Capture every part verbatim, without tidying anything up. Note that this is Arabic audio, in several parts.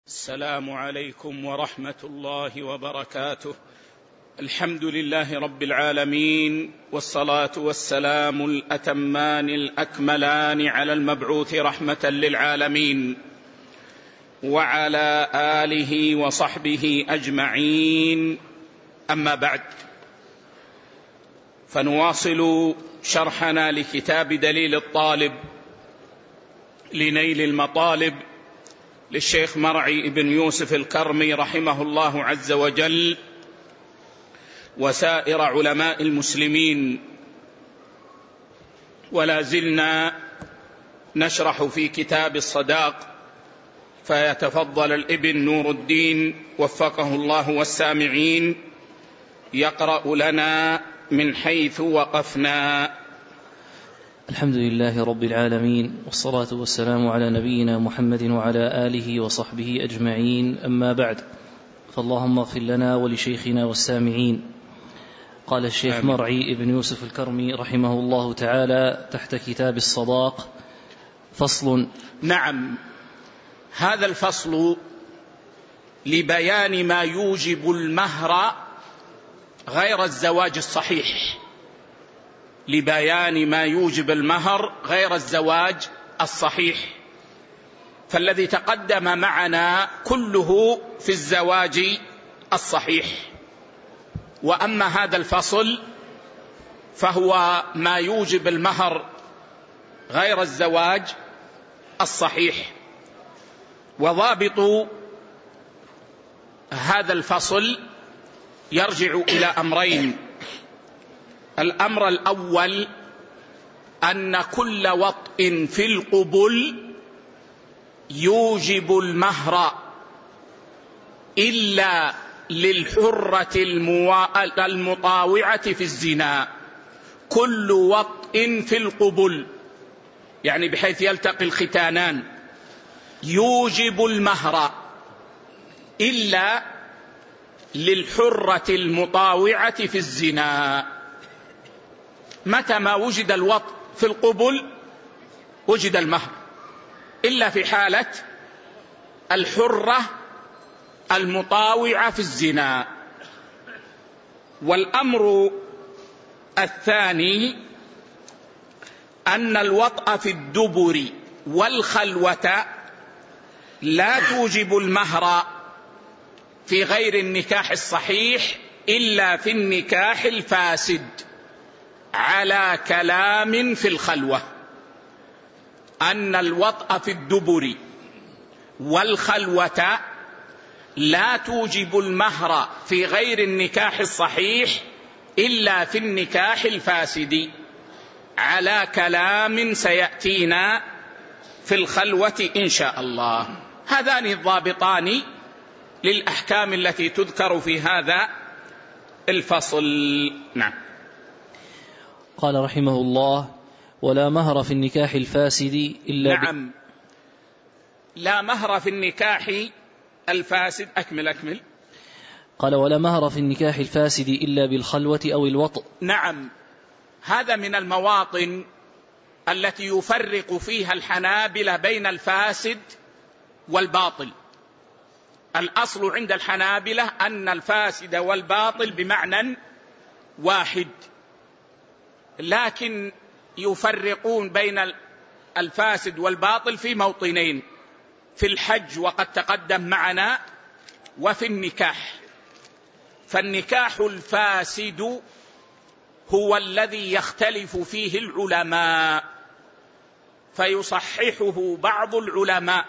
السلام عليكم ورحمة الله وبركاته. الحمد لله رب العالمين، والصلاة والسلام الأتمان الأكملان على المبعوث رحمة للعالمين وعلى آله وصحبه أجمعين. أما بعد، فنواصل شرحنا لكتاب دليل الطالب لنيل المطالب للشيخ مرعي بن يوسف الكرمي رحمه الله عز وجل وسائر علماء المسلمين، ولا زلنا نشرح في كتاب الصداق، فيتفضل الابن نور الدين وفقه الله والسامعين يقرأ لنا من حيث وقفنا. الحمد لله رب العالمين، والصلاة والسلام على نبينا محمد وعلى آله وصحبه أجمعين. أما بعد، فاللهم اغفر لنا ولشيخنا والسامعين. قال الشيخ آمين. مرعي بن يوسف الكرمي رحمه الله تعالى تحت كتاب الصداق: فصل. نعم، هذا الفصل لبيان ما يوجب المهر غير الزواج الصحيح، لبيان ما يوجب المهر غير الزواج الصحيح. فالذي تقدم معنا كله في الزواج الصحيح، وأما هذا الفصل فهو ما يوجب المهر غير الزواج الصحيح. وضابط هذا الفصل يرجع إلى أمرين. الأمر الأول أن كل وطء في القبل يوجب المهر إلا للحرة المطاوعة في الزنا. كل وطء في القبل يعني بحيث يلتقي الختانان يوجب المهر إلا للحرة المطاوعة في الزنا. متى ما وجد الوطء في القبل وجد المهر، إلا في حالة الحرة المطاوعة في الزنا. والأمر الثاني أن الوطء في الدبر والخلوة لا توجب المهر في غير النكاح الصحيح إلا في النكاح الفاسد على كلام في الخلوة. أن الوطء في الدبر والخلوة لا توجب المهر في غير النكاح الصحيح إلا في النكاح الفاسد على كلام سيأتينا في الخلوة إن شاء الله. هذان الضابطان للأحكام التي تذكر في هذا الفصل. نعم. قال رحمه الله: ولا مهر في النكاح الفاسد إلا نعم، ب... لا مهر في النكاح الفاسد. أكمل أكمل. قال: ولا مهر في النكاح الفاسد إلا بالخلوة أو الوطء. نعم، هذا من المواطن التي يفرق فيها الحنابلة بين الفاسد والباطل. الأصل عند الحنابلة أن الفاسد والباطل بمعنى واحد، لكن يفرقون بين الفاسد والباطل في موطنين: في الحج وقد تقدم معنا، وفي النكاح. فالنكاح الفاسد هو الذي يختلف فيه العلماء، فيصححه بعض العلماء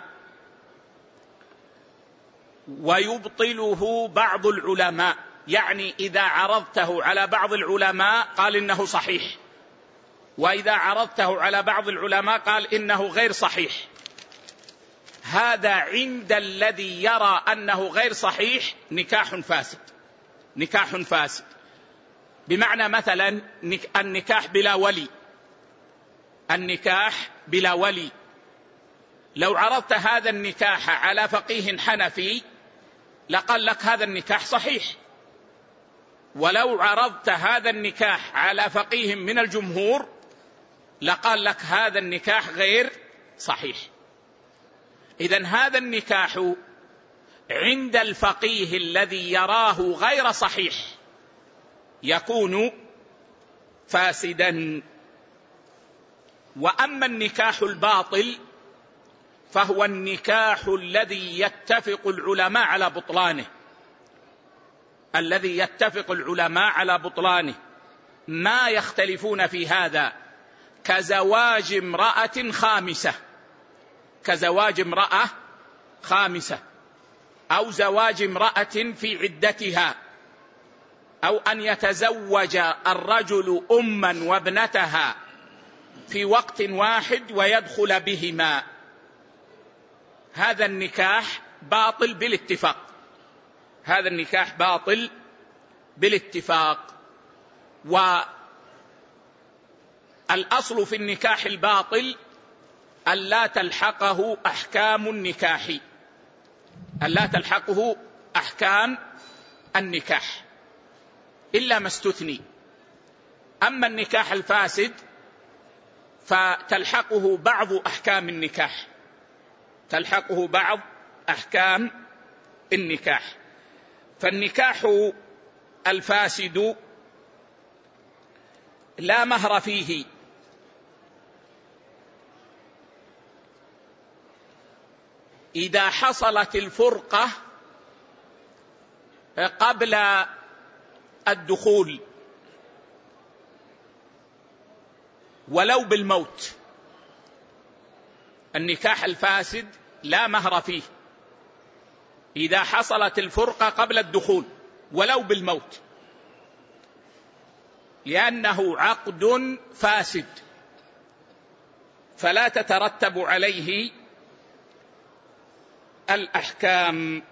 ويبطله بعض العلماء. يعني إذا عرضته على بعض العلماء قال إنه صحيح، وإذا عرضته على بعض العلماء قال إنه غير صحيح. هذا عند الذي يرى أنه غير صحيح نكاح فاسد. نكاح فاسد بمعنى مثلا النكاح بلا ولي. النكاح بلا ولي لو عرضت هذا النكاح على فقيه حنفي لقال لك هذا النكاح صحيح، ولو عرضت هذا النكاح على فقيه من الجمهور لقال لك هذا النكاح غير صحيح. إذن هذا النكاح عند الفقيه الذي يراه غير صحيح يكون فاسدا. وأما النكاح الباطل فهو النكاح الذي يتفق العلماء على بطلانه، الذي يتفق العلماء على بطلانه ما يختلفون في هذا، كزواج امرأة خامسة، كزواج امرأة خامسة أو زواج امرأة في عدتها، أو أن يتزوج الرجل أما وابنتها في وقت واحد ويدخل بهما، هذا النكاح باطل بالاتفاق، هذا النكاح باطل بالاتفاق. والأصل في النكاح الباطل ألا تلحقه أحكام النكاح، ألا تلحقه أحكام النكاح إلا ما استثني. أما النكاح الفاسد فتلحقه بعض أحكام النكاح، تلحقه بعض أحكام النكاح. فالنكاح الفاسد لا مهر فيه، إذا حصلت الفرقة قبل الدخول ولو بالموت. النكاح الفاسد لا مهر فيه إذا حصلت الفرقة قبل الدخول ولو بالموت، لأنه عقد فاسد فلا تترتب عليه الأحكام.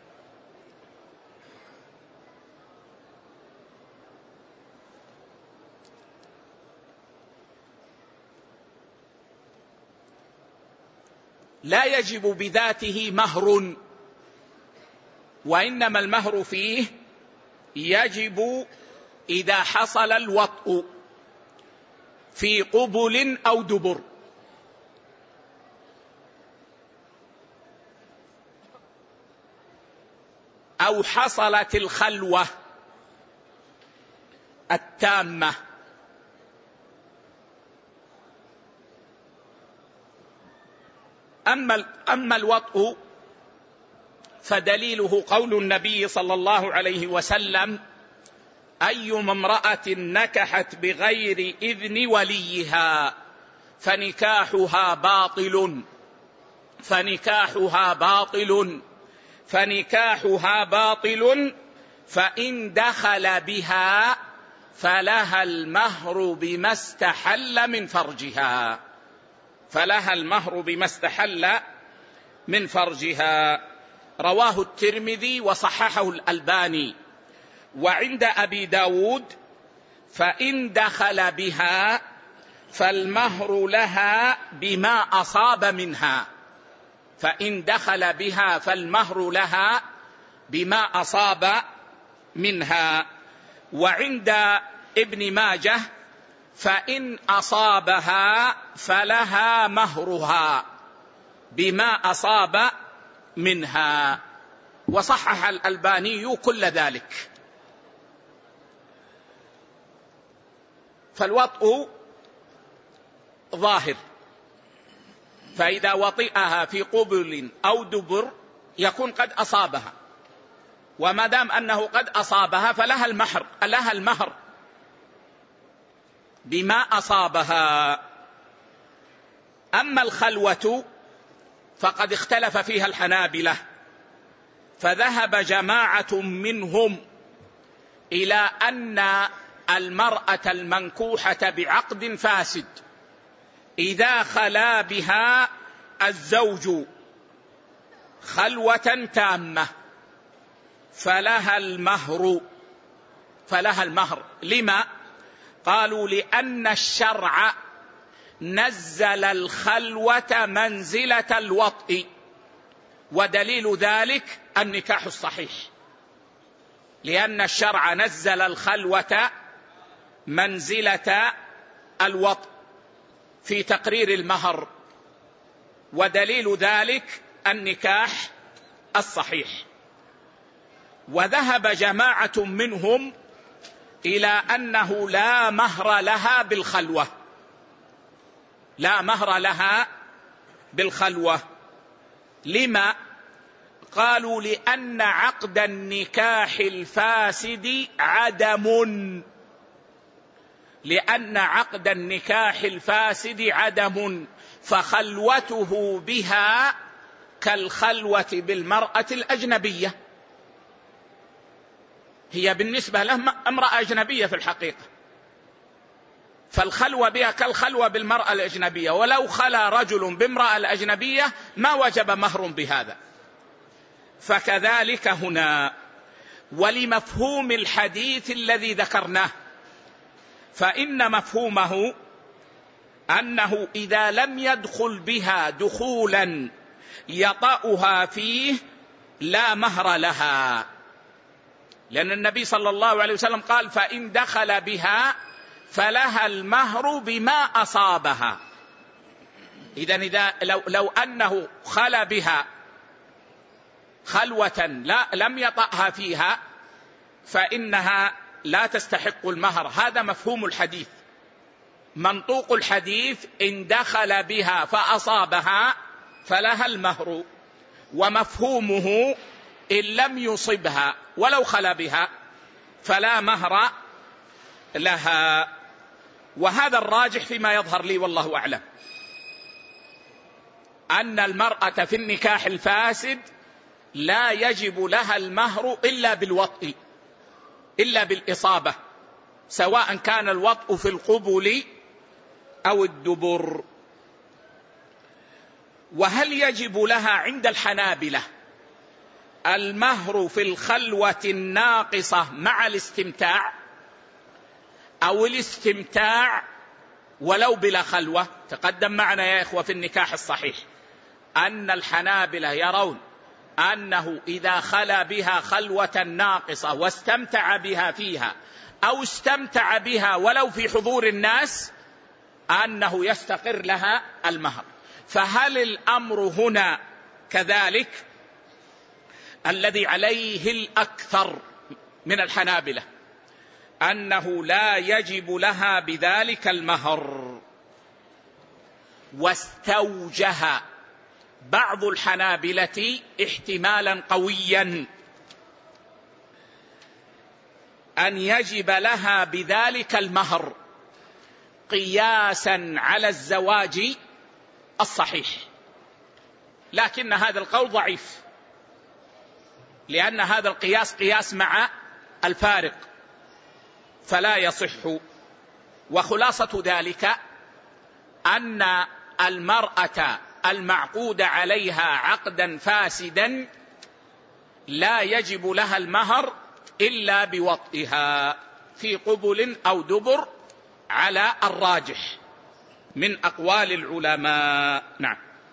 لا يجب بذاته مهر، وإنما المهر فيه يجب إذا حصل الوطء في قبل أو دبر. أو حصلت الخلوة التامة. أما أما الوطء فدليله قول النبي صلى الله عليه وسلم: أيما امرأة نكحت بغير إذن وليها فنكاحها باطل فنكاحها باطل فنكاحها باطل فإن دخل بها فلها المهر بما استحل من فرجها فلها المهر بما استحل من فرجها. رواه الترمذي وصححه الألباني. وعند أبي داود: فإن دخل بها فالمهر لها بما أصاب منها فإن دخل بها فالمهر لها بما أصاب منها. وعند ابن ماجه: فإن أصابها فلها مهرها بما أصاب منها. وصحح الألباني كل ذلك. فالوطء ظاهر، فإذا وطئها في قبل أو دبر يكون قد أصابها، وما دام أنه قد أصابها فلها المهر لها المهر بما أصابها. أما الخلوة فقد اختلف فيها الحنابلة، فذهب جماعة منهم إلى أن المرأة المنكوحة بعقد فاسد إذا خلا بها الزوج خلوة تامة فلها المهر فلها المهر لما؟ قالوا: لأن الشرع نزل الخلوة منزلة الوطء، ودليل ذلك النكاح الصحيح، لأن الشرع نزل الخلوة منزلة الوطء في تقرير المهر، ودليل ذلك النكاح الصحيح. وذهب جماعة منهم إلى أنه لا مهر لها بالخلوة، لا مهر لها بالخلوة. لما؟ قالوا لأن عقد النكاح الفاسد عدم، لأن عقد النكاح الفاسد عدم، فخلوته بها كالخلوة بالمرأة الأجنبية، هي بالنسبة له امرأة أجنبية في الحقيقة، فالخلوة بها كالخلوة بالمرأة الأجنبية، ولو خلا رجل بامرأة الأجنبية ما وجب مهر بهذا. فكذلك هنا. ولمفهوم الحديث الذي ذكرناه، فإن مفهومه أنه إذا لم يدخل بها دخولا يطأها فيه لا مهر لها، لأن النبي صلى الله عليه وسلم قال فإن دخل بها فلها المهر بما أصابها. إذن إذا لو, لو أنه خل بها خلوة لا لم يطأها فيها فإنها لا تستحق المهر. هذا مفهوم الحديث. منطوق الحديث إن دخل بها فأصابها فلها المهر، ومفهومه إن لم يصبها ولو خلا بها فلا مهر لها. وهذا الراجح فيما يظهر لي والله أعلم، أن المرأة في النكاح الفاسد لا يجب لها المهر إلا بالوطء، إلا بالإصابة، سواء كان الوطء في القبل أو الدبر. وهل يجب لها عند الحنابلة المهر في الخلوة الناقصة مع الاستمتاع، أو الاستمتاع ولو بلا خلوة؟ تقدم معنا يا إخوة في النكاح الصحيح أن الحنابلة يرون أنه إذا خلا بها خلوة ناقصة واستمتع بها فيها أو استمتع بها ولو في حضور الناس أنه يستقر لها المهر. فهل الأمر هنا كذلك؟ الذي عليه الأكثر من الحنابلة أنه لا يجب لها بذلك المهر. واستوجه بعض الحنابلة احتمالا قويا أن يجب لها بذلك المهر قياسا على الزواج الصحيح، لكن هذا القول ضعيف، لأن هذا القياس قياس مع الفارق فلا يصح. وخلاصة ذلك أن المرأة المعقود عليها عقدا فاسدا لا يجب لها المهر إلا بوطئها في قبل أو دبر على الراجح من أقوال العلماء. نعم.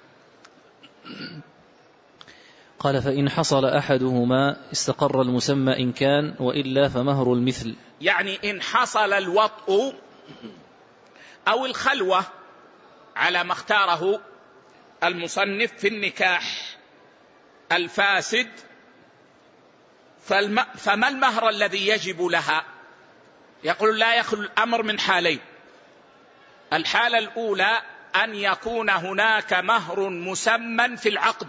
قال فإن حصل أحدهما استقر المسمى إن كان، وإلا فمهر المثل. يعني إن حصل الوطء أو الخلوة على ما اختاره المصنف في النكاح الفاسد، فما المهر الذي يجب لها؟ يقول لا يخلو الأمر من حالين. الحالة الأولى أن يكون هناك مهر مسمى في العقد،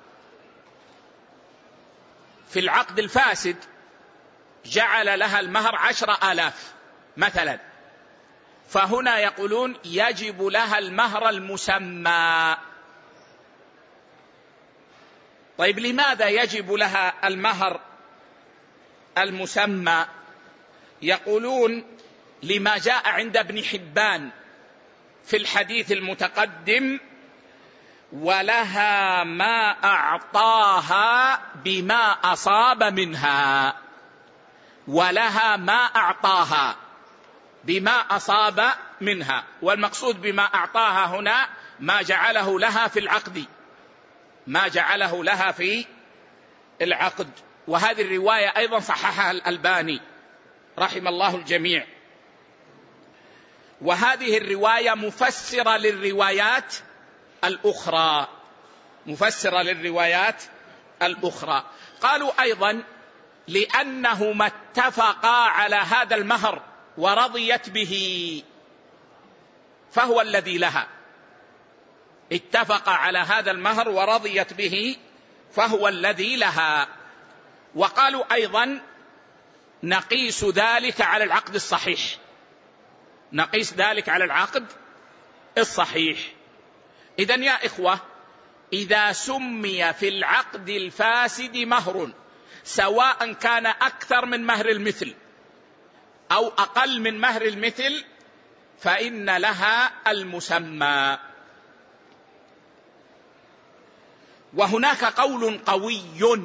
في العقد الفاسد جعل لها المهر عشر آلاف مثلا، فهنا يقولون يجب لها المهر المسمى. طيب لماذا يجب لها المهر المسمى؟ يقولون لما جاء عند ابن حبان في الحديث المتقدم ولها ما أعطاها بما أصاب منها، ولها ما أعطاها بما أصاب منها. والمقصود بما أعطاها هنا ما جعله لها في العقد، ما جعله لها في العقد. وهذه الرواية أيضا صححها الألباني رحم الله الجميع. وهذه الرواية مفسرة للروايات الأخرى، مفسرة للروايات الأخرى. قالوا أيضا لأنهما اتفقا على هذا المهر ورضيت به فهو الذي لها، اتفق على هذا المهر ورضيت به فهو الذي لها. وقالوا أيضا نقيس ذلك على العقد الصحيح، نقيس ذلك على العقد الصحيح. إذن يا إخوة، إذا سمي في العقد الفاسد مهر سواء كان أكثر من مهر المثل أو أقل من مهر المثل فإن لها المسمى. وهناك قول قوي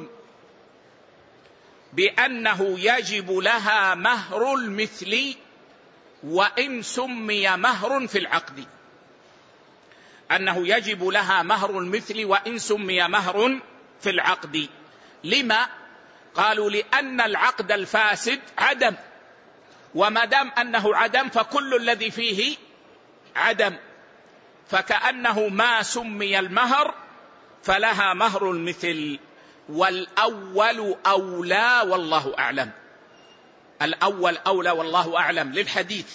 بأنه يجب لها مهر المثل وإن سمي مهر في العقد، أنه يجب لها مهر المثل وإن سمي مهر في العقد. لما؟ قالوا لأن العقد الفاسد عدم، وما دام أنه عدم فكل الذي فيه عدم، فكأنه ما سمي المهر فلها مهر المثل. والأول أولى والله أعلم، الأول أولى والله أعلم للحديث،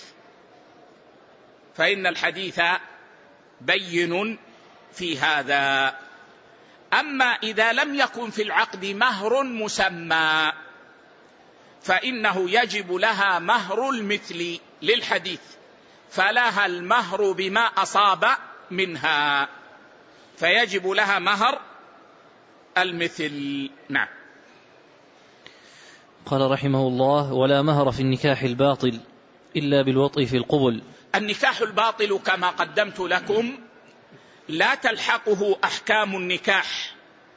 فإن الحديث بين في هذا. أما إذا لم يكن في العقد مهر مسمى فإنه يجب لها مهر المثل للحديث، فلها المهر بما أصاب منها، فيجب لها مهر المثل. نعم. قال رحمه الله: ولا مهر في النكاح الباطل إلا بالوطء في القبل. النكاح الباطل كما قدمت لكم لا تلحقه أحكام النكاح،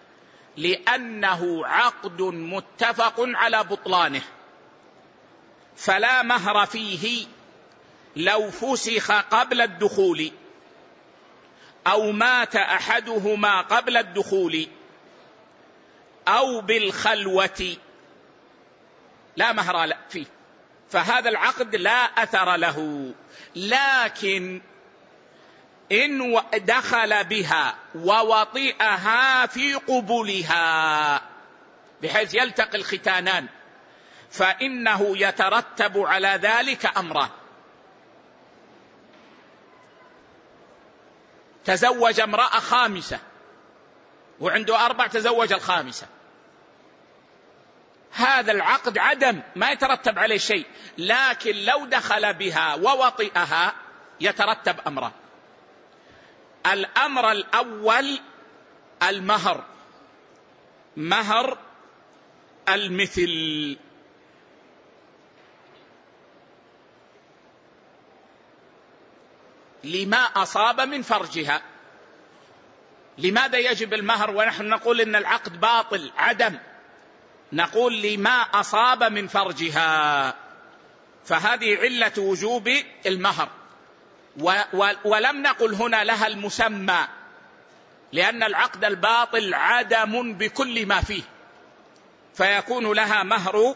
لأنه عقد متفق على بطلانه، فلا مهر فيه لو فسخ قبل الدخول أو مات أحدهما قبل الدخول أو بالخلوة، لا مهر فيه، فهذا العقد لا أثر له. لكن إن دخل بها ووطئها في قبلها بحيث يلتقي الختانان فإنه يترتب على ذلك أمران: تزوج امرأة خامسة وعنده أربع، تزوج الخامسة، هذا العقد عدم، ما يترتب عليه شيء. لكن لو دخل بها ووطئها يترتب أمران: الأمر الأول المهر، مهر المثل، لما أصاب من فرجها. لماذا يجب المهر ونحن نقول إن العقد باطل عدم؟ نقول لما أصاب من فرجها، فهذه علة وجوب المهر. ولم نقل هنا لها المسمى، لأن العقد الباطل عدم بكل ما فيه، فيكون لها مهر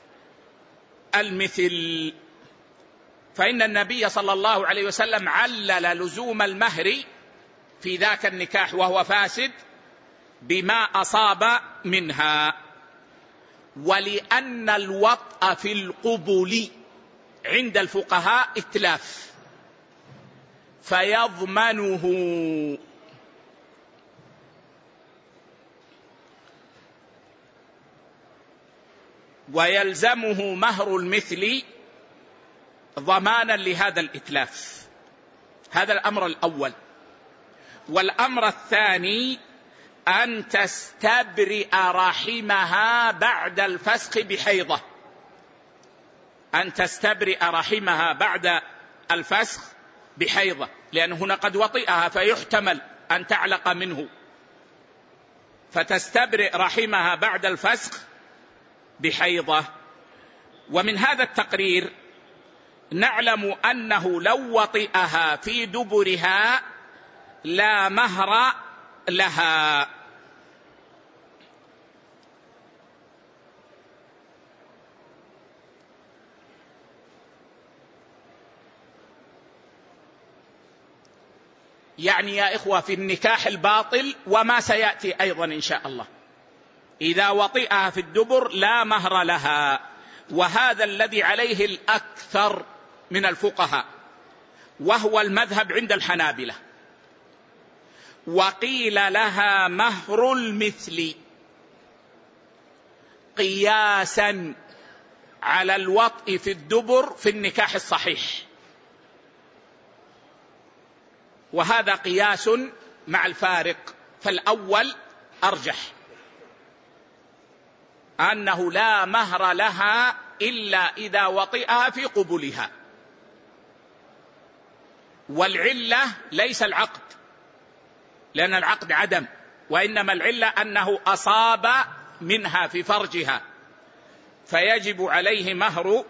المثل. فإن النبي صلى الله عليه وسلم علل لزوم المهر في ذاك النكاح وهو فاسد بما أصاب منها. ولأن الوطء في القبل عند الفقهاء إتلاف فيضمنه، ويلزمه مهر المثل ضمانا لهذا الإتلاف. هذا الأمر الأول. والأمر الثاني أن تستبرئ رحمها بعد الفسخ بحيضة، أن تستبرئ رحمها بعد الفسخ بحيضة، لأن هنا قد وطئها فيحتمل أن تعلق منه، فتستبرئ رحمها بعد الفسخ بحيضة. ومن هذا التقرير نعلم أنه لو وطئها في دبرها لا مهر لها. يعني يا إخوة في النكاح الباطل وما سيأتي أيضا إن شاء الله، إذا وطئها في الدبر لا مهر لها، وهذا الذي عليه الأكثر من الفقهاء، وهو المذهب عند الحنابلة. وقيل لها مهر المثل قياسا على الوطء في الدبر في النكاح الصحيح، وهذا قياس مع الفارق، فالأول أرجح أنه لا مهر لها إلا إذا وطئها في قبلها، والعلة ليس العقد، لأن العقد عدم، وإنما العلة أنه أصاب منها في فرجها، فيجب عليه مهر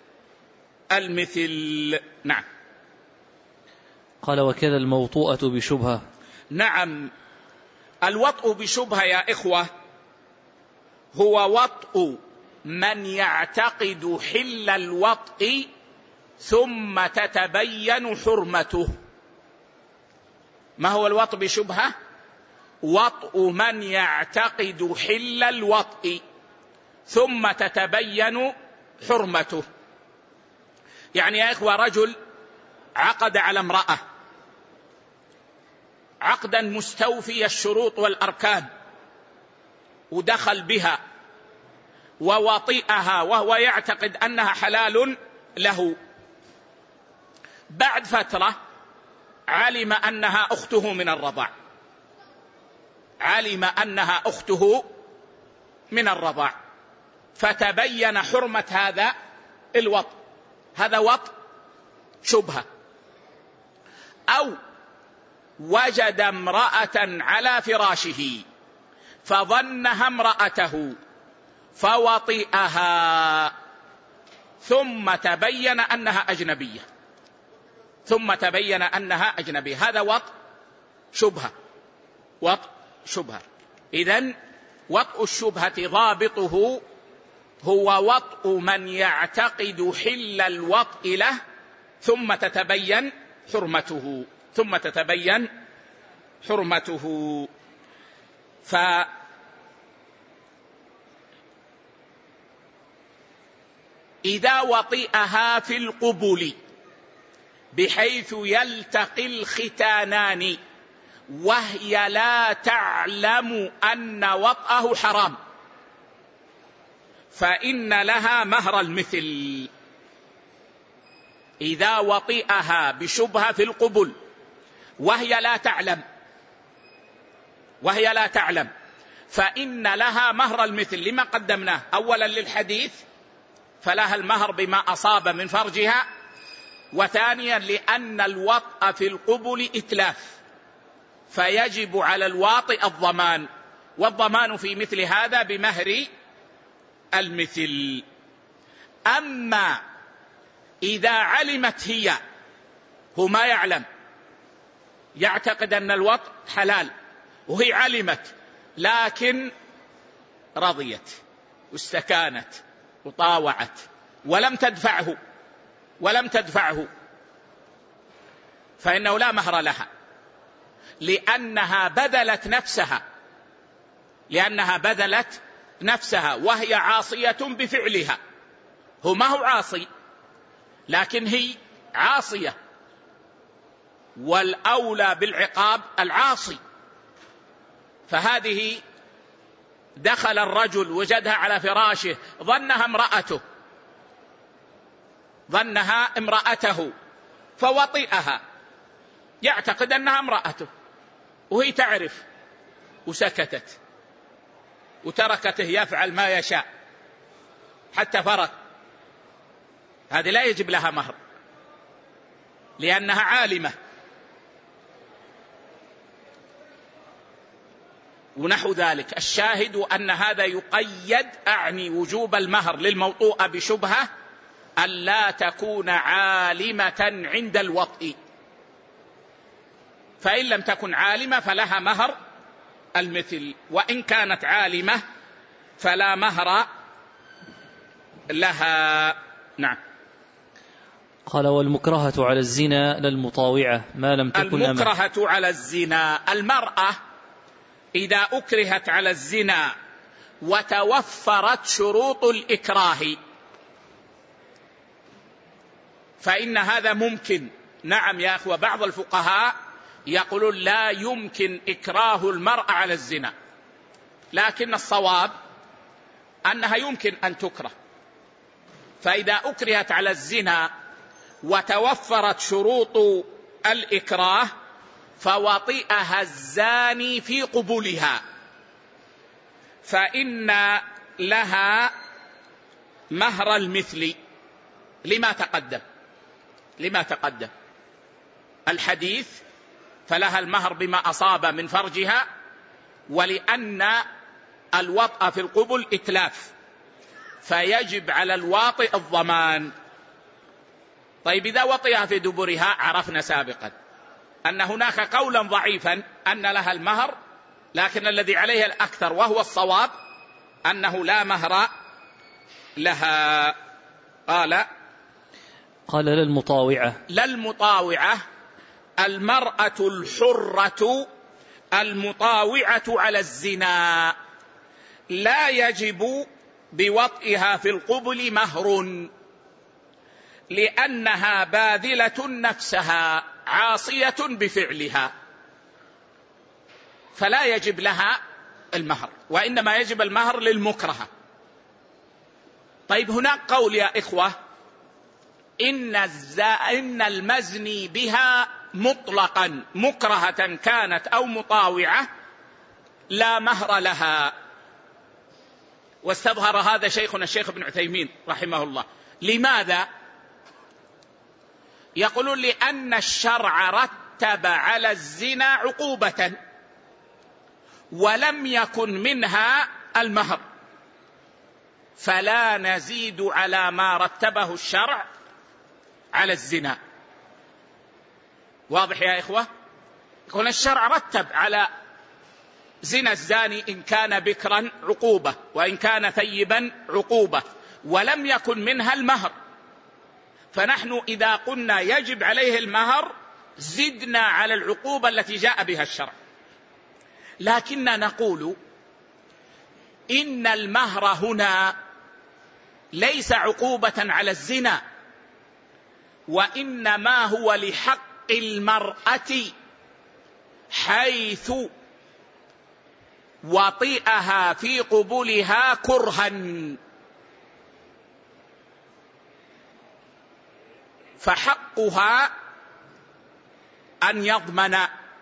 المثل. نعم. قال وكذا الموطوءة بشبهة. نعم، الوطء بشبهة يا إخوة هو وطء من يعتقد حل الوطء ثم تتبين حرمته. ما هو الوطء بشبهة؟ وطء من يعتقد حل الوطء ثم تتبين حرمته. يعني يا إخوة رجل عقد على امرأة عقدا مستوفي الشروط والأركان، ودخل بها ووطئها وهو يعتقد أنها حلال له، بعد فترة علم أنها أخته من الرضاع، علم أنها أخته من الرضاع، فتبين حرمة هذا الوطء، هذا وطء شبهة. أو وجد امرأة على فراشه فظنها امرأته فوطئها ثم تبين أنها أجنبية، ثم تبين أنها أجنبية، هذا وطء شبهة، وطء شبهة. إذن وطء الشبهة ضابطه هو وطء من يعتقد حل الوطء له ثم تتبين حرمته، ثم تتبين حرمته. فإذا وطئها في القبل بحيث يلتقي الختانان وهي لا تعلم أن وطئه حرام فإن لها مهر المثل. إذا وطئها بشبهة في القبل وهي لا تعلم وهي لا تعلم فإن لها مهر المثل، لما قدمناه أولا للحديث فلها المهر بما أصاب من فرجها، وثانيا لأن الوطء في القبل إتلاف فيجب على الواطئ الضمان، والضمان في مثل هذا بمهر المثل. أما إذا علمت هي، هو ما يعلم، يعتقد أن الوطء حلال وهي علمت لكن رضيت واستكانت وطاوعت ولم تدفعه ولم تدفعه فإنه لا مهر لها، لأنها بذلت نفسها لأنها بذلت نفسها وهي عاصية بفعلها. هو ما هو عاصي لكن هي عاصية، والأولى بالعقاب العاصي. فهذه دخل الرجل وجدها على فراشه ظنها امرأته ظنها امرأته فوطئها، يعتقد أنها امرأته وهي تعرف، وسكتت وتركته يفعل ما يشاء حتى فرق، هذه لا يجب لها مهر لأنها عالمة. ونحو ذلك. الشاهد أن هذا يقيد، أعني وجوب المهر للموطوء بشبهة أن لا تكون عالمة عند الوطء، فإن لم تكن عالمة فلها مهر المثل، وإن كانت عالمة فلا مهر لها. نعم. قال والمكرهة على الزنا للمطاوعة ما لم تكن أمة. المكرهة على الزنا، المرأة إذا أكرهت على الزنا وتوفرت شروط الإكراه فإن هذا ممكن. نعم يا أخوة، بعض الفقهاء يقولون لا يمكن إكراه المرأة على الزنا، لكن الصواب أنها يمكن أن تكره. فإذا أكرهت على الزنا وتوفرت شروط الإكراه فوطئها الزاني في قبولها فإن لها مهر المثل لما تقدم لما تقدم الحديث، فلها المهر بما أصاب من فرجها، ولأن الوطأ في القبل إتلاف فيجب على الواطئ الضمان. طيب إذا وطئها في دبرها عرفنا سابقا أن هناك قولا ضعيفا أن لها المهر، لكن الذي عليه الأكثر وهو الصواب أنه لا مهر لها. قال قال للمطاوعة للمطاوعة المرأة الحرة المطاوعة على الزنا لا يجب بوطئها في القبل مهر، لأنها باذلة نفسها عاصية بفعلها، فلا يجب لها المهر، وإنما يجب المهر للمكرهة. طيب هناك قول يا إخوة إن, إن المزني بها مطلقا مكرهة كانت أو مطاوعة لا مهر لها، واستظهر هذا شيخنا الشيخ ابن عثيمين رحمه الله. لماذا؟ يقولون لأن الشرع رتب على الزنا عقوبة ولم يكن منها المهر، فلا نزيد على ما رتبه الشرع على الزنا. واضح يا إخوة؟ يقول الشرع رتب على زنا الزاني إن كان بكرا عقوبة وإن كان ثيبا عقوبة، ولم يكن منها المهر، فنحن إذا قلنا يجب عليه المهر زدنا على العقوبة التي جاء بها الشرع. لكننا نقول إن المهر هنا ليس عقوبة على الزنا، وإنما هو لحق المرأة حيث وطئها في قبولها كرها، فحقها أن يضمن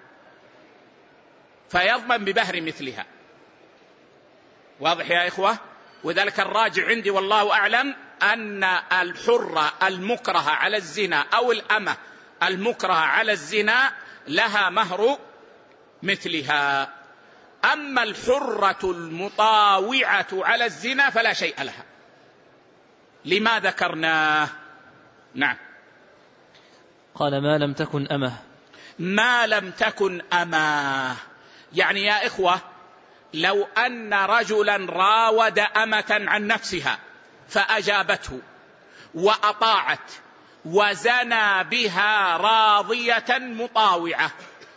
فيضمن ببهر مثلها. واضح يا إخوة؟ وذلك الراجع عندي والله أعلم أن الحرة المكرهة على الزنا أو الأمة المكرهة على الزنا لها مهر مثلها، أما الحرة المطاوعة على الزنا فلا شيء لها. لما ذكرناه؟ نعم. قال ما لم تكن أمه ما لم تكن أمه، يعني يا إخوة لو أن رجلا راود أمة عن نفسها فأجابته وأطاعت وزنى بها راضية مطاوعة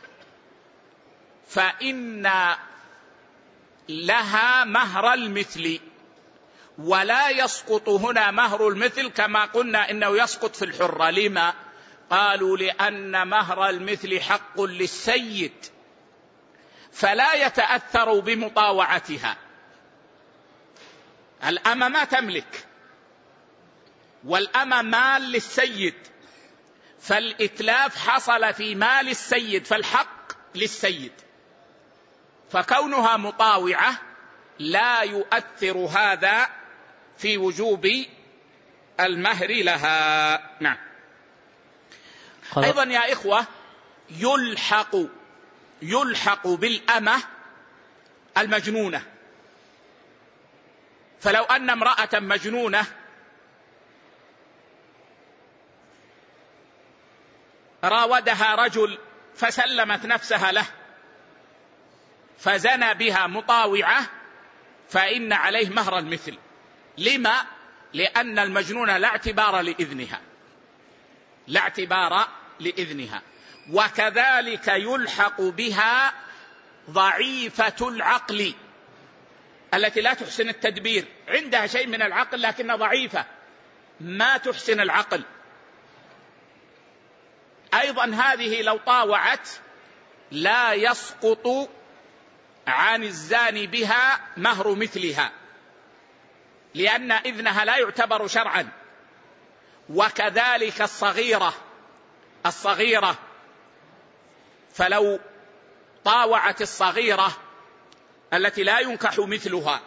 فإن لها مهر المثل، ولا يسقط هنا مهر المثل كما قلنا إنه يسقط في الحرة. لما؟ قالوا لأن مهر المثل حق للسيد فلا يتأثر بمطاوعتها. الأمة ما تملك، والأمة مال للسيد، فالإتلاف حصل في مال السيد فالحق للسيد، فكونها مطاوعة لا يؤثر هذا في وجوب المهر لها. نعم. أيضا يا إخوة يلحق يلحق بالأمة المجنونة، فلو أن امرأة مجنونة راودها رجل فسلمت نفسها له فزنى بها مطاوعة فإن عليه مهر المثل. لما؟ لأن المجنونة لا اعتبار لإذنها لا اعتبار لإذنها وكذلك يلحق بها ضعيفة العقل، التي لا تحسن التدبير، عندها شيء من العقل لكنها ضعيفة ما تحسن العقل. أيضا هذه لو طاوعت لا يسقط عن الزاني بها مهر مثلها، لأن إذنها لا يعتبر شرعا. وكذلك الصغيرة الصغيرة فلو طاوعت الصغيرة التي لا ينكح مثلها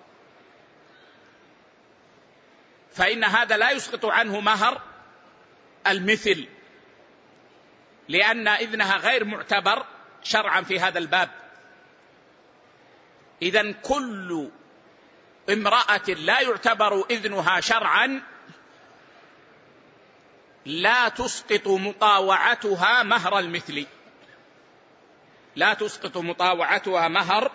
فإن هذا لا يسقط عنه مهر المثل، لأن إذنها غير معتبر شرعا في هذا الباب. إذن كل امرأة لا يعتبر إذنها شرعا لا تسقط مطاوعتها مهر المثل، لا تسقط مطاوعتها مهر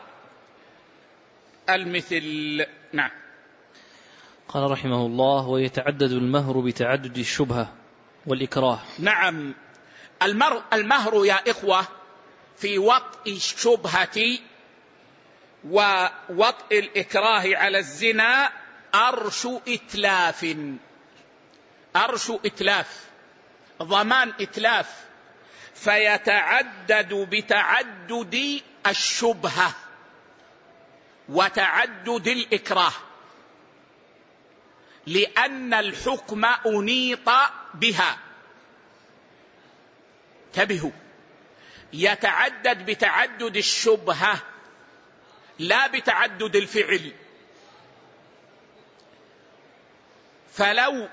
المثل. نعم. قال رحمه الله: ويتعدد المهر بتعدد الشبهة والإكراه. نعم، المهر, المهر يا إخوة في وطء الشبهة ووطء الإكراه على الزنا أرش إتلاف، أرش إتلاف، ضمان إتلاف، فيتعدد بتعدد الشبهة وتعدد الإكراه، لأن الحكم أنيط بها. انتبهوا، يتعدد بتعدد الشبهة لا بتعدد الفعل. فلو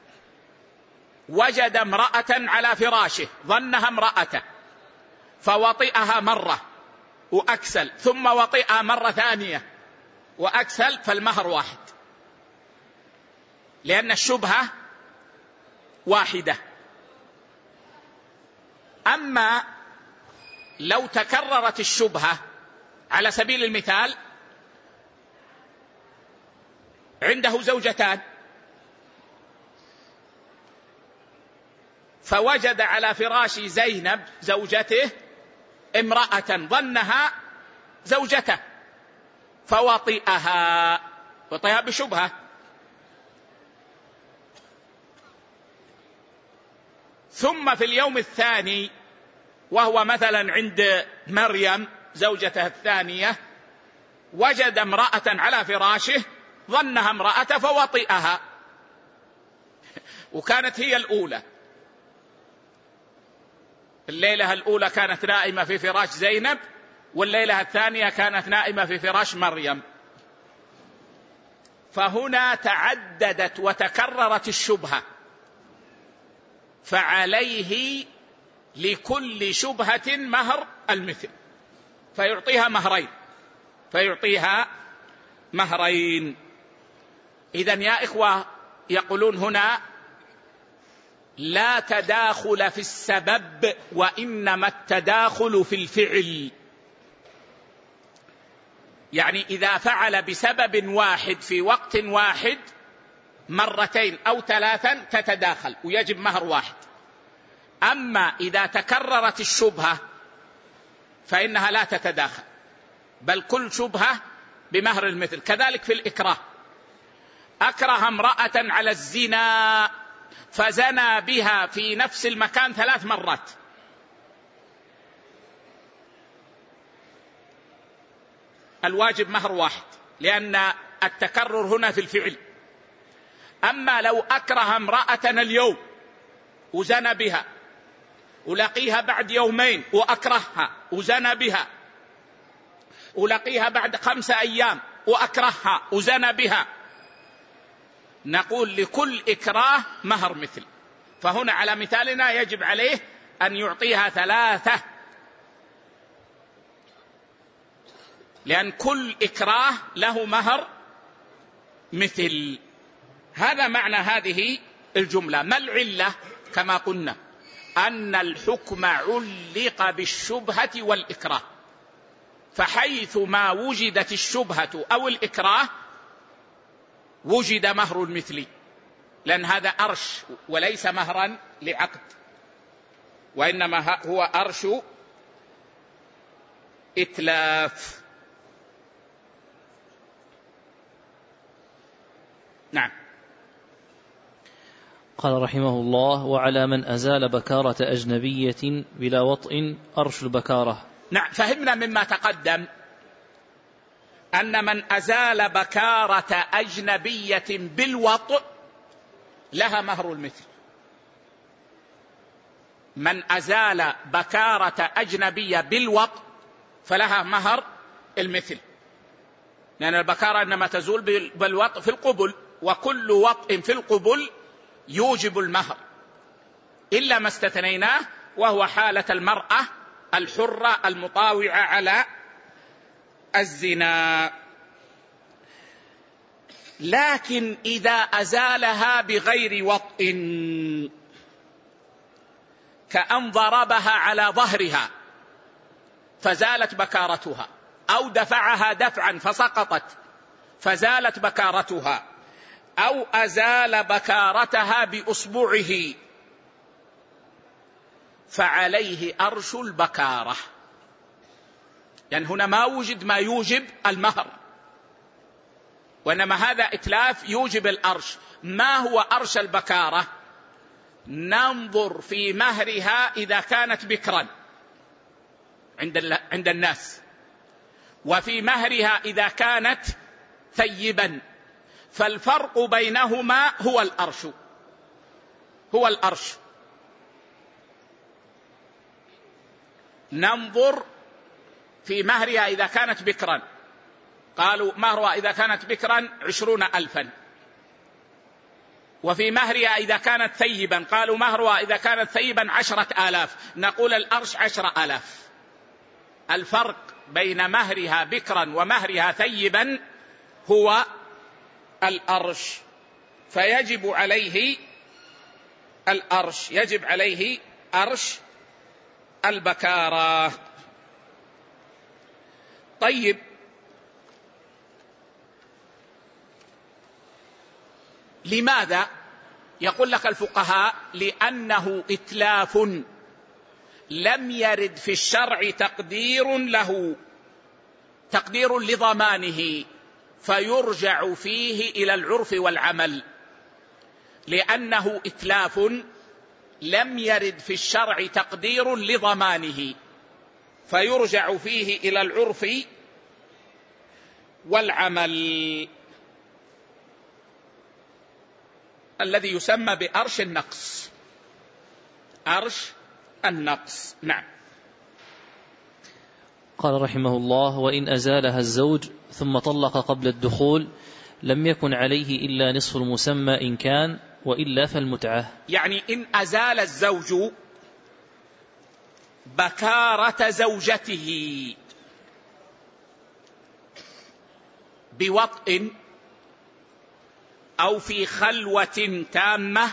وجد امرأة على فراشه ظنها امرأة فوطئها مرة وأكسل، ثم وطئها مرة ثانية وأكسل، فالمهر واحد، لأن الشبهة واحدة. أما لو تكررت الشبهة، على سبيل المثال عنده زوجتان فوجد على فراش زينب زوجته امرأة ظنها زوجته فوطئها، وطئها بشبهة، ثم في اليوم الثاني وهو مثلا عند مريم زوجته الثانية وجد امرأة على فراشه ظنها امرأة فوطئها، وكانت هي الأولى. الليلة الأولى كانت نائمة في فراش زينب، والليلة الثانية كانت نائمة في فراش مريم، فهنا تعددت وتكررت الشبهة، فعليه لكل شبهة مهر المثل، فيعطيها مهرين فيعطيها مهرين. إذن يا إخوة يقولون هنا لا تداخل في السبب وإنما التداخل في الفعل، يعني إذا فعل بسبب واحد في وقت واحد مرتين أو ثلاثا تتداخل ويجب مهر واحد. أما إذا تكررت الشبهة فإنها لا تتداخل، بل كل شبهة بمهر المثل. كذلك في الإكراه، أكره امرأة على الزنا فزنى بها في نفس المكان ثلاث مرات، الواجب مهر واحد، لأن التكرر هنا في الفعل. أما لو أكره امرأة اليوم وزنى بها، ولقيها بعد يومين وأكرهها وزنى بها، ولقيها بعد خمسة أيام وأكرهها وزنى بها، نقول لكل إكراه مهر مثل. فهنا على مثالنا يجب عليه أن يعطيها ثلاثة، لأن كل إكراه له مهر مثل. هذا معنى هذه الجملة. ما العلة؟ كما قلنا أن الحكم علق بالشبهة والإكراه، فحيث ما وجدت الشبهة أو الإكراه وجد مهر المثل، لأن هذا أرش وليس مهرا لعقد، وإنما هو أرش إتلاف. نعم. قال رحمه الله: وعلى من أزال بكارة أجنبية بلا وطء أرش البكارة. نعم، فهمنا مما تقدم أن من أزال بكارة أجنبية بالوطء لها مهر المثل. من أزال بكارة أجنبية بالوطء فلها مهر المثل، لأن البكارة إنما تزول بالوطء في القبل، وكل وطء في القبل يوجب المهر إلا ما استثنيناه، وهو حالة المرأة الحرة المطاوعة على الزنا. لكن إذا أزالها بغير وطء، كأن ضربها على ظهرها فزالت بكارتها، أو دفعها دفعا فسقطت فزالت بكارتها، أو أزال بكارتها بأصبعه، فعليه أرش البكارة. يعني هنا ما وجد ما يوجب المهر، وإنما هذا إتلاف يوجب الأرش. ما هو أرش البكارة؟ ننظر في مهرها إذا كانت بكرا عند عند الناس، وفي مهرها إذا كانت ثيبا، فالفرق بينهما هو الأرش هو الأرش ننظر في مهرها إذا كانت بكرا، قالوا مهرها إذا كانت بكرا عشرون ألفا، وفي مهرها إذا كانت ثيبا قالوا مهرها إذا كانت ثيبا عشرة آلاف، نقول الأرش عشرة آلاف. الفرق بين مهرها بكرا ومهرها ثيبا هو الأرش، فيجب عليه الأرش، يجب عليه أرش البكارة. طيب، لماذا؟ يقول لك الفقهاء: لأنه إتلاف لم يرد في الشرع تقدير له، تقدير لضمانه، فيرجع فيه إلى العرف والعمل. لأنه إتلاف لم يرد في الشرع تقدير لضمانه، فيرجع فيه إلى العرف والعمل، الذي يسمى بأرش النقص. أرش النقص. نعم. قال رحمه الله: وإن أزالها الزوج ثم طلق قبل الدخول لم يكن عليه إلا نصف المسمى إن كان، وإلا فالمتعة. يعني إن أزال الزوج بكارة زوجته بوطء أو في خلوة تامة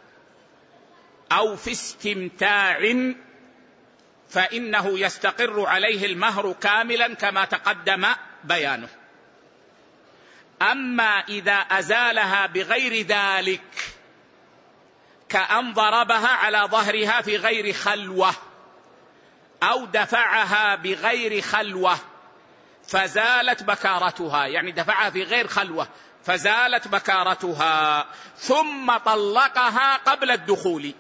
أو في استمتاع، فإنه يستقر عليه المهر كاملا كما تقدم بيانه. أما إذا أزالها بغير ذلك، كأن ضربها على ظهرها في غير خلوة، أو دفعها بغير خلوة فزالت بكارتها، يعني دفعها في غير خلوة فزالت بكارتها، ثم طلقها قبل الدخول،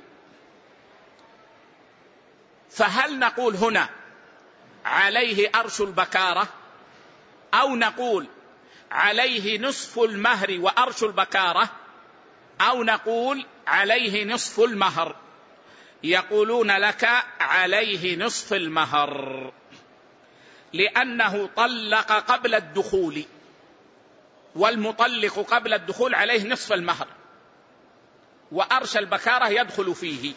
فهل نقول هنا عليه أرش البكارة، أو نقول عليه نصف المهر وأرش البكارة، أو نقول عليه نصف المهر؟ يقولون لك عليه نصف المهر، لأنه طلق قبل الدخول، والمطلق قبل الدخول عليه نصف المهر، وأرش البكارة يدخل فيه.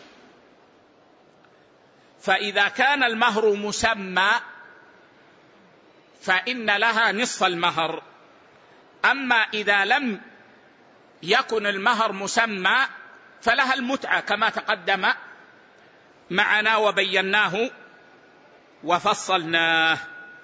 فإذا كان المهر مسمى فإن لها نصف المهر، أما إذا لم يكن المهر مسمى فلها المتعة كما تقدم معنا وبيناه وفصلناه.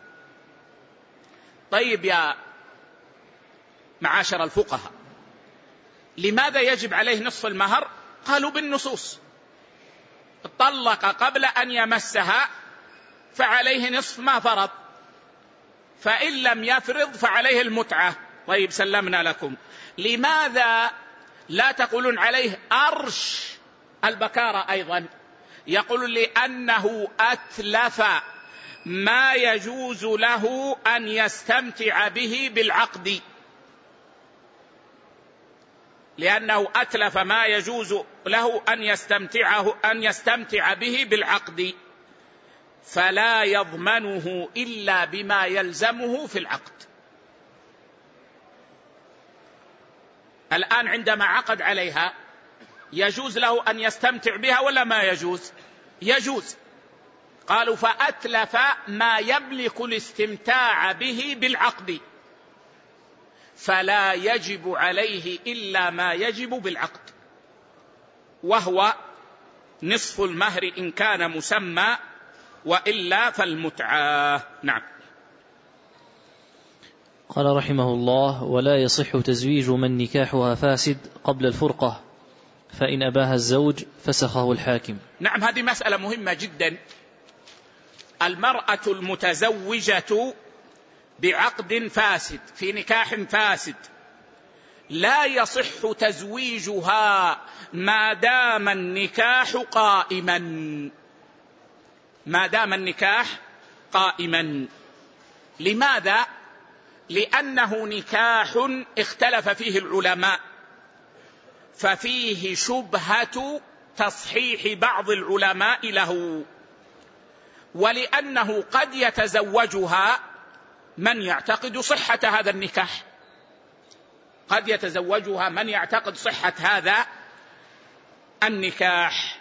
طيب يا معاشر الفقهاء، لماذا يجب عليه نصف المهر؟ قالوا بالنصوص: طلق قبل أن يمسها فعليه نصف ما فرض، فإن لم يفرض فعليه المتعة، طيب سلمنا لكم، لماذا لا تقولون عليه أرش البكارة أيضا؟ يقول لأنه أتلف ما يجوز له أن يستمتع به بالعقد، لأنه أتلف ما يجوز له أن يستمتعه أن يستمتع به بالعقد، فلا يضمنه إلا بما يلزمه في العقد. الآن عندما عقد عليها يجوز له أن يستمتع بها ولا ما يجوز؟ يجوز. قالوا فأتلف ما يملك الاستمتاع به بالعقد، فلا يجب عليه إلا ما يجب بالعقد، وهو نصف المهر إن كان مسمى، وإلا فالمتعة. نعم. قال رحمه الله: ولا يصح تزويج من نكاحها فاسد قبل الفرقة، فإن أباها الزوج فسخه الحاكم. نعم، هذه مسألة مهمة جدا. المرأة المتزوجة بعقد فاسد في نكاح فاسد لا يصح تزويجها ما دام النكاح قائما، ما دام النكاح قائما. لماذا؟ لأنه نكاح اختلف فيه العلماء، ففيه شبهة تصحيح بعض العلماء له، ولأنه قد يتزوجها من يعتقد صحة هذا النكاح، قد يتزوجها من يعتقد صحة هذا النكاح.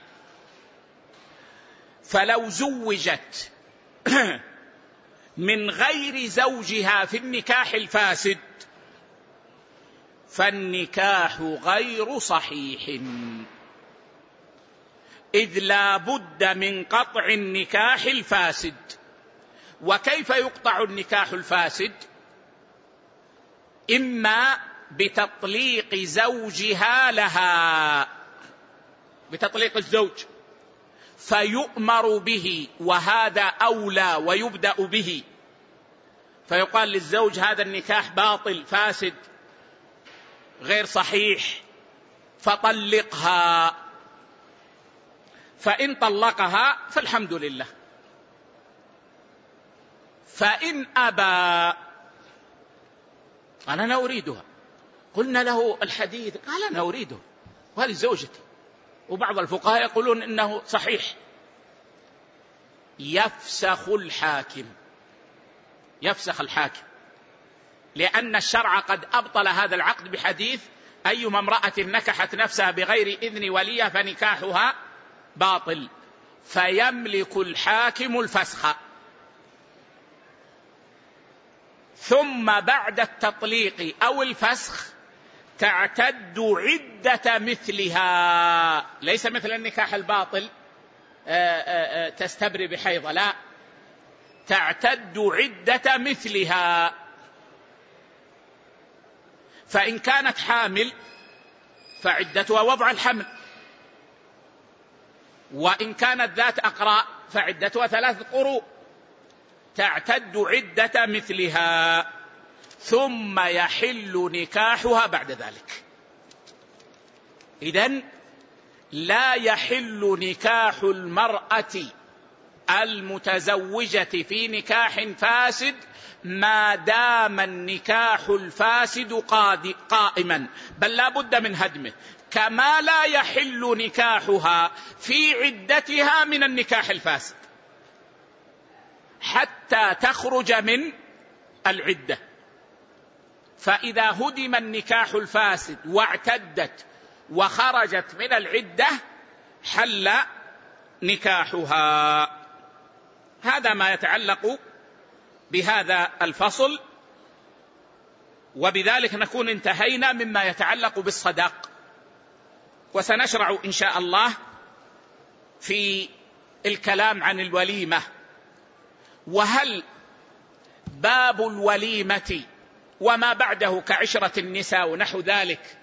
فلو زوجت من غير زوجها في النكاح الفاسد فالنكاح غير صحيح، إذ لا بد من قطع النكاح الفاسد. وكيف يقطع النكاح الفاسد؟ إما بتطليق زوجها لها، بتطليق الزوج، فيؤمر به، وهذا أولى ويبدأ به، فيقال للزوج هذا النكاح باطل فاسد غير صحيح فطلقها، فإن طلقها فالحمد لله. فإن أبى قال أنا أريدها، قلنا له الحديث قال أنا أريده وهذه زوجتي، وبعض الفقهاء يقولون إنه صحيح، يفسخ الحاكم، يفسخ الحاكم، لأن الشرع قد أبطل هذا العقد بحديث أيما امرأة نكحت نفسها بغير إذن وليها فنكاحها باطل، فيملك الحاكم الفسخ. ثم بعد التطليق أو الفسخ تعتد عدة مثلها، ليس مثل النكاح الباطل تستبرئ بحيضة، لا، تعتد عدة مثلها. فإن كانت حامل فعدتها وضع الحمل، وإن كانت ذات أقراء فعدتها ثلاث قروء، تعتد عدة مثلها، ثم يحل نكاحها بعد ذلك. إذن لا يحل نكاح المرأة المتزوجة في نكاح فاسد ما دام النكاح الفاسد قائما، بل لا بد من هدمه، كما لا يحل نكاحها في عدتها من النكاح الفاسد حتى تخرج من العدة. فإذا هدم النكاح الفاسد واعتدت وخرجت من العدة حل نكاحها. هذا ما يتعلق بهذا الفصل، وبذلك نكون انتهينا مما يتعلق بالصداق، وسنشرع إن شاء الله في الكلام عن الوليمة. وهل باب الوليمة وما بعده كعشرة النساء ونحو ذلك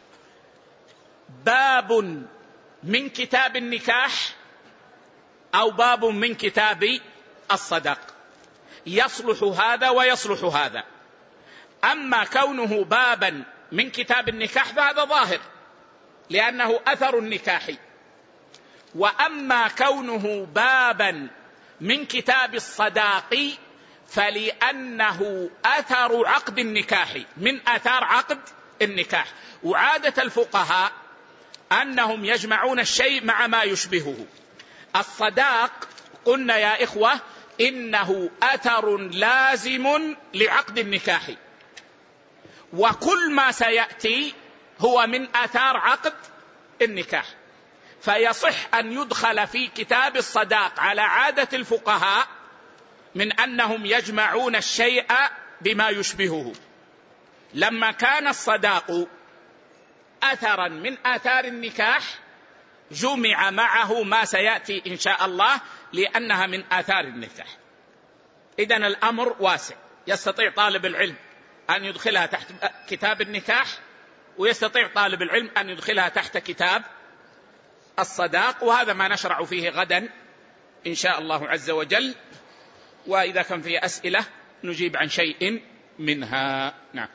باب من كتاب النكاح أو باب من كتاب الصداق؟ يصلح هذا ويصلح هذا. أما كونه بابا من كتاب النكاح فهذا ظاهر لأنه أثر النكاح، وأما كونه بابا من كتاب الصداق فلأنه أثر عقد النكاح، من أثار عقد النكاح. وعادة الفقهاء أنهم يجمعون الشيء مع ما يشبهه. الصداق قلنا يا إخوة إنه أثر لازم لعقد النكاح، وكل ما سيأتي هو من آثار عقد النكاح، فيصح أن يدخل في كتاب الصداق على عادة الفقهاء من أنهم يجمعون الشيء بما يشبهه. لما كان الصداق أثرا من آثار النكاح جمع معه ما سيأتي إن شاء الله لأنها من آثار النكاح. إذن الأمر واسع، يستطيع طالب العلم أن يدخلها تحت كتاب النكاح، ويستطيع طالب العلم أن يدخلها تحت كتاب الصداق، وهذا ما نشرع فيه غدا إن شاء الله عز وجل. وإذا كان فيه أسئلة نجيب عن شيء منها. نعم.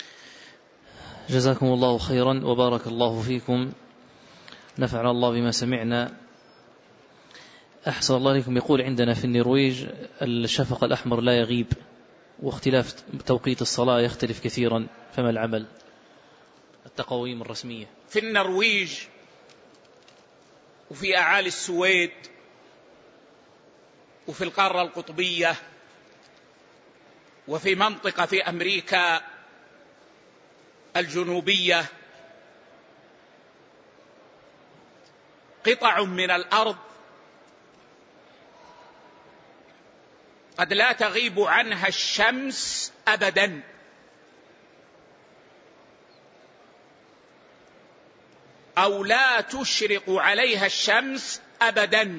جزاكم الله خيرا وبارك الله فيكم، نفعنا الله بما سمعنا. أحسن الله عليكم. يقول عندنا في النرويج الشفق الأحمر لا يغيب، واختلاف توقيت الصلاة يختلف كثيرا، فما العمل؟ التقويم الرسمية في النرويج وفي أعالي السويد وفي القارة القطبية وفي منطقة في أمريكا الجنوبية قطع من الأرض قد لا تغيب عنها الشمس أبدا، أو لا تشرق عليها الشمس أبدا،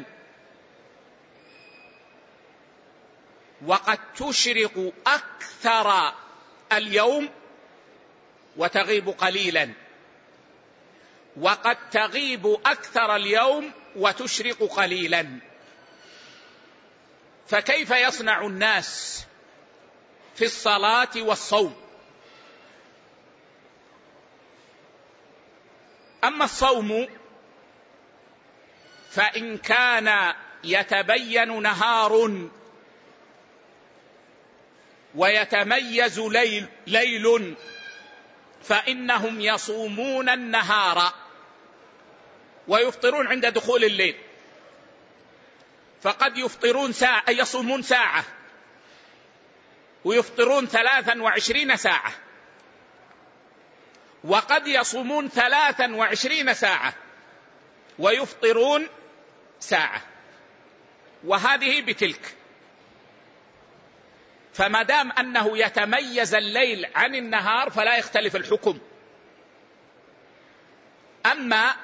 وقد تشرق أكثر اليوم وتغيب قليلا، وقد تغيب أكثر اليوم وتشرق قليلا. فكيف يصنع الناس في الصلاة والصوم؟ أما الصوم فإن كان يتبين نهار ويتميز ليل, ليل فإنهم يصومون النهار ويفطرون عند دخول الليل، فقد يفطرون ساعة يصومون ساعة ويفطرون ثلاثا وعشرين ساعة، وقد يصومون ثلاثا وعشرين ساعة ويفطرون ساعة، وهذه بتلك. فما دام أنه يتميز الليل عن النهار فلا يختلف الحكم. أما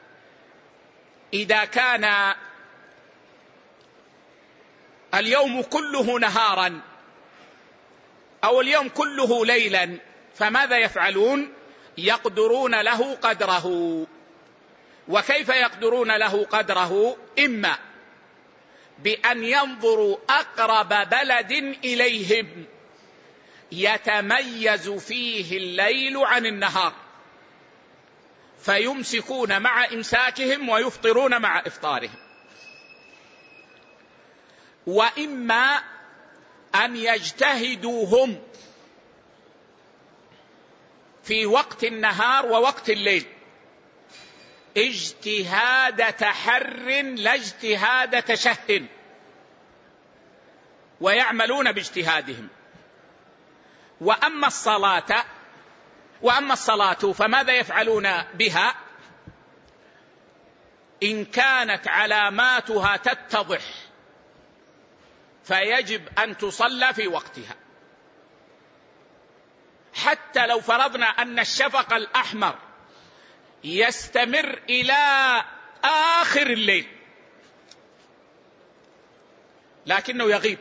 إذا كان اليوم كله نهارا أو اليوم كله ليلا فماذا يفعلون؟ يقدرون له قدره. وكيف يقدرون له قدره؟ إما بأن ينظروا أقرب بلد إليهم يتميز فيه الليل عن النهار فيمسكون مع إمساكهم ويفطرون مع إفطارهم، وإما أن يجتهدوا هم في وقت النهار ووقت الليل اجتهاد تحر لا اجتهاد تشه، ويعملون باجتهادهم. وأما الصلاة وأما الصلاة فماذا يفعلون بها؟ إن كانت علاماتها تتضح فيجب أن تصلى في وقتها، حتى لو فرضنا أن الشفق الأحمر يستمر إلى آخر الليل لكنه يغيب،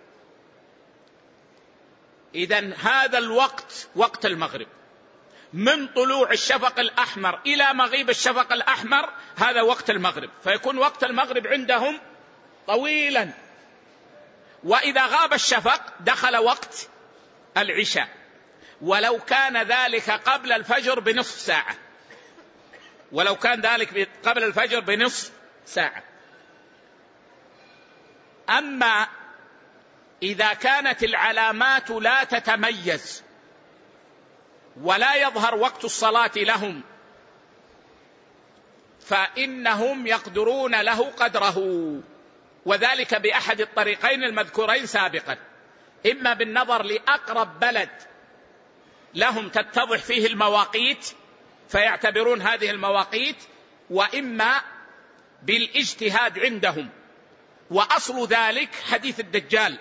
إذن هذا الوقت وقت المغرب، من طلوع الشفق الأحمر إلى مغيب الشفق الأحمر هذا وقت المغرب، فيكون وقت المغرب عندهم طويلا. وإذا غاب الشفق دخل وقت العشاء، ولو كان ذلك قبل الفجر بنصف ساعة، ولو كان ذلك قبل الفجر بنصف ساعة. أما إذا كانت العلامات لا تتميز ولا يظهر وقت الصلاة لهم فإنهم يقدرون له قدره، وذلك بأحد الطريقين المذكورين سابقا، إما بالنظر لأقرب بلد لهم تتضح فيه المواقيت فيعتبرون هذه المواقيت، وإما بالاجتهاد عندهم. وأصل ذلك حديث الدجال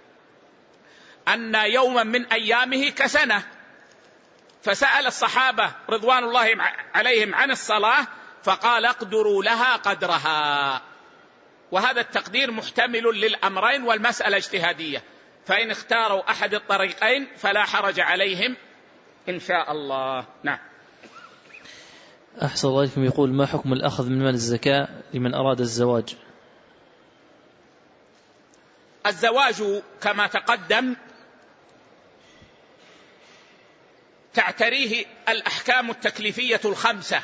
أن يوما من أيامه كسنة، فسأل الصحابة رضوان الله عليهم عن الصلاة فقال اقدروا لها قدرها. وهذا التقدير محتمل للأمرين والمسألة اجتهادية، فإن اختاروا أحد الطريقين فلا حرج عليهم إن شاء الله. نعم. أحسن الله إليكم. يقول: ما حكم الأخذ من مال الزكاة لمن أراد الزواج؟ الزواج كما تقدم تعتريه الأحكام التكليفية الخمسة،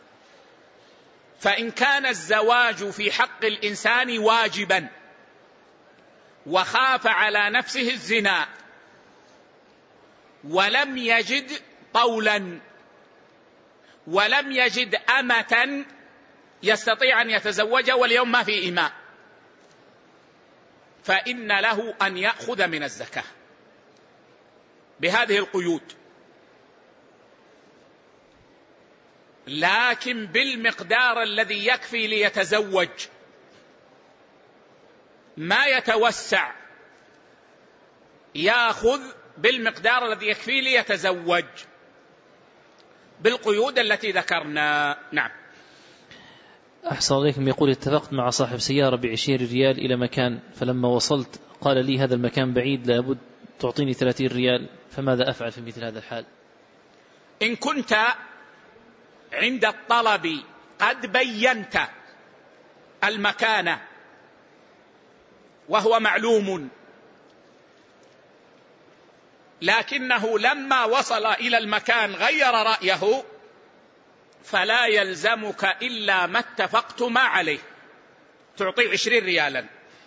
فإن كان الزواج في حق الإنسان واجبا وخاف على نفسه الزنا ولم يجد طولا ولم يجد أمة يستطيع أن يتزوج واليوم ما في إماء، فإن له أن يأخذ من الزكاة بهذه القيود، لكن بالمقدار الذي يكفي ليتزوج، ما يتوسع، يأخذ بالمقدار الذي يكفي ليتزوج بالقيود التي ذكرنا. نعم. أحسن عليكم. يقول: اتفقت مع صاحب سيارة بعشرين ريال إلى مكان، فلما وصلت قال لي هذا المكان بعيد لابد تعطيني ثلاثين ريال، فماذا أفعل في مثل هذا الحال؟ إن كنت عند الطلب قد بينت المكان وهو معلوم، لكنه لما وصل إلى المكان غير رأيه، فلا يلزمك إلا ما اتفقتما عليه، تعطي عشرين ريالا.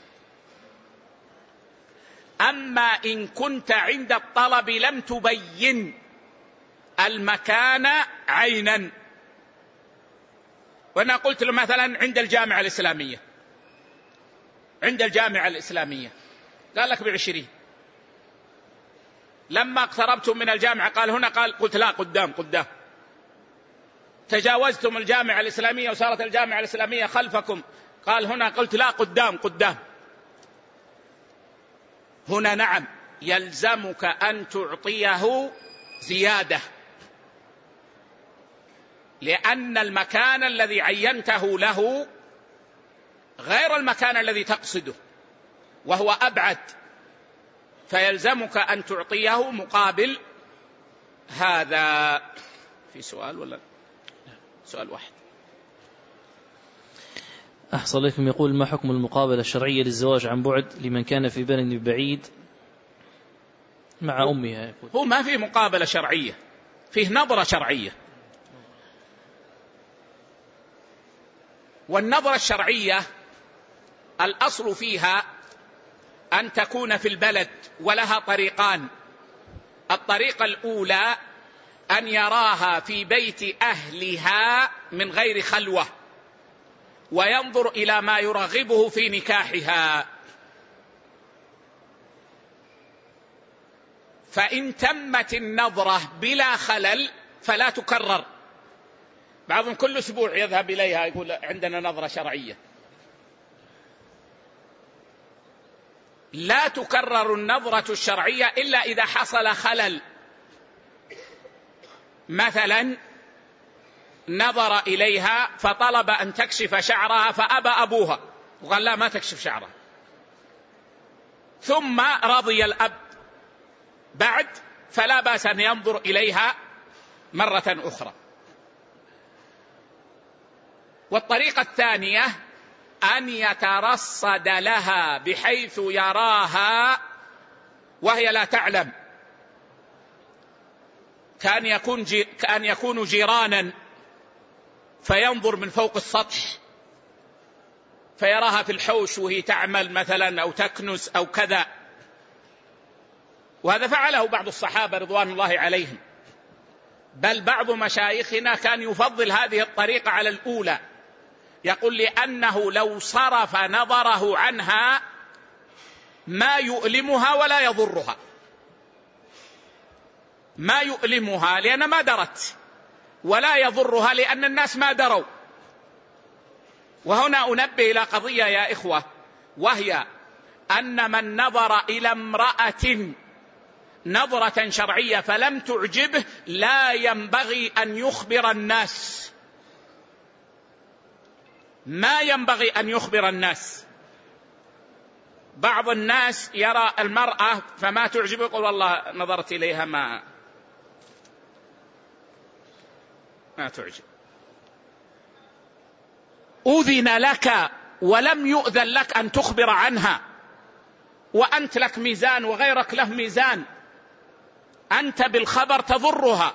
أما إن كنت عند الطلب لم تبين المكان عينا، وأنا قلت له مثلا عند الجامعة الإسلامية، عند الجامعة الإسلامية قال لك بعشرين، لما اقتربتم من الجامعة قال هنا، قال قلت لا قدام قدام، تجاوزتم الجامعة الإسلامية وصارت الجامعة الإسلامية خلفكم قال هنا، قلت لا قدام قدام، هنا نعم يلزمك أن تعطيه زيادة، لأن المكان الذي عينته له غير المكان الذي تقصده وهو أبعد، فيلزمك أن تعطيه مقابل هذا. في سؤال ولا سؤال واحد؟ أحسن عليكم. يقول: ما حكم المقابلة الشرعية للزواج عن بعد لمن كان في بلد بعيد مع أمها؟ يقول هو ما في مقابلة شرعية، فيه نظرة شرعية، والنظرة الشرعية الأصل فيها أن تكون في البلد، ولها طريقان. الطريقة الأولى أن يراها في بيت أهلها من غير خلوة، وينظر إلى ما يرغبه في نكاحها، فإن تمت النظرة بلا خلل فلا تكرر. بعضهم كل أسبوع يذهب إليها يقول عندنا نظرة شرعية، لا تكرر النظرة الشرعية إلا إذا حصل خلل، مثلا نظر إليها فطلب أن تكشف شعرها فأبى أبوها وقال لا ما تكشف شعرها، ثم رضي الأب بعد، فلا بأس أن ينظر إليها مرة أخرى. والطريقة الثانية أن يترصد لها بحيث يراها وهي لا تعلم، كان يكون جي كان يكون جيرانا فينظر من فوق السطح فيراها في الحوش وهي تعمل مثلا أو تكنس أو كذا، وهذا فعله بعض الصحابة رضوان الله عليهم، بل بعض مشايخنا كان يفضل هذه الطريقة على الأولى، يقول لأنه لو صرف نظره عنها ما يؤلمها ولا يضرها، ما يؤلمها لأن ما درت، ولا يضرها لأن الناس ما دروا. وهنا أنبه إلى قضية يا إخوة، وهي أن من نظر إلى امرأة نظرة شرعية فلم تعجبه لا ينبغي أن يخبر الناس، ما ينبغي أن يخبر الناس. بعض الناس يرى المرأة فما تعجبه يقول والله نظرت إليها ما ما تعجب. أذن لك ولم يؤذن لك أن تخبر عنها، وأنت لك ميزان وغيرك له ميزان، أنت بالخبر تضرها.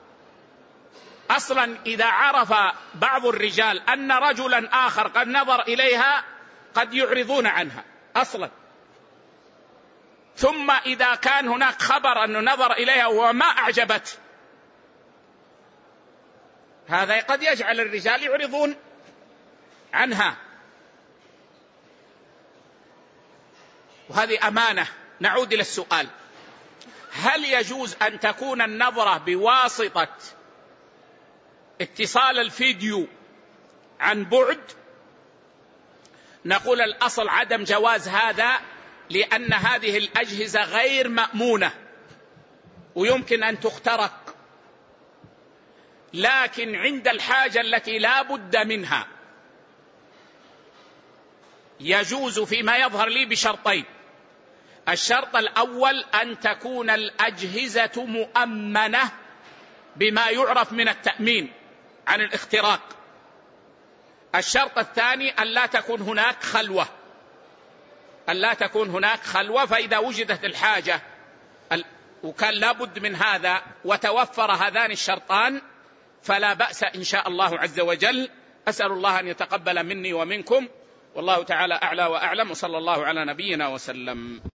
أصلا إذا عرف بعض الرجال أن رجلا آخر قد نظر إليها قد يعرضون عنها أصلا، ثم إذا كان هناك خبر أنه نظر إليها وما أعجبت، هذا قد يجعل الرجال يعرضون عنها، وهذه أمانة. نعود إلى السؤال، هل يجوز أن تكون النظرة بواسطة اتصال الفيديو عن بعد؟ نقول الأصل عدم جواز هذا، لأن هذه الأجهزة غير مأمونة ويمكن أن تخترق، لكن عند الحاجة التي لا بد منها يجوز فيما يظهر لي بشرطين. الشرط الأول أن تكون الأجهزة مؤمنة بما يعرف من التأمين عن الاختراق. الشرط الثاني أن لا تكون هناك خلوة، أن لا تكون هناك خلوة. فإذا وجدت الحاجة وكان لا بد من هذا وتوفر هذان الشرطان فلا بأس إن شاء الله عز وجل. أسأل الله أن يتقبل مني ومنكم، والله تعالى أعلى وأعلم، وصلى الله على نبينا وسلم.